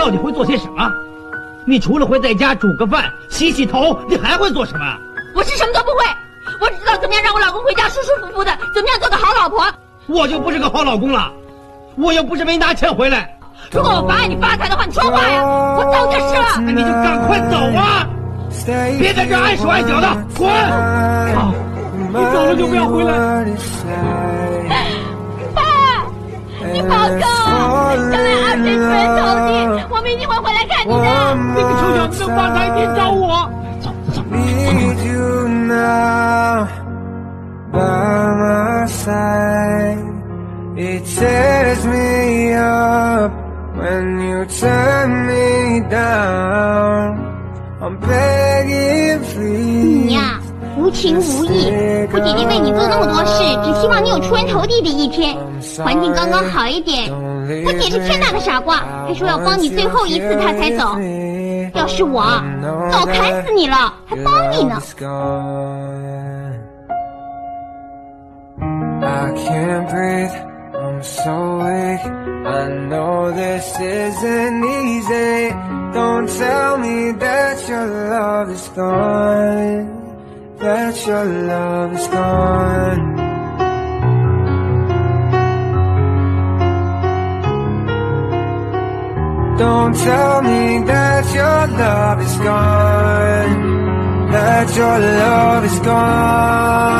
到底会做些什么？你除了会在家煮个饭、洗洗头，你还会做什么？ 我是什么都不会，我只知道怎么样让我老公回家舒舒服服的，怎么样做个好老婆。 我就不是个好老公了，我又不是没拿钱回来。 如果我罚你发财的话，你说话呀！我走就是了。 那你就赶快走啊！别在这碍手碍脚的，滚！好，你走了就不要回来。 爸，你保重，将来二婶出人头地，我们一定会回来看你的。 那个臭小子能发财，你找我。走走。 It tears me up when you turn me down. I'm begging please. 你呀，无情无义。我姐姐为你做那么多事，只希望你有出人头地的一天，环境刚刚好一点。我姐是天大的傻瓜，还说要帮你最后一次她才走。要是我，早砍死你了，还帮你呢。 I can't breathe.I'm so weak, I know this isn't easy. Don't tell me that your love is gone, that your love is gone. Don't tell me that your love is gone, that your love is gone.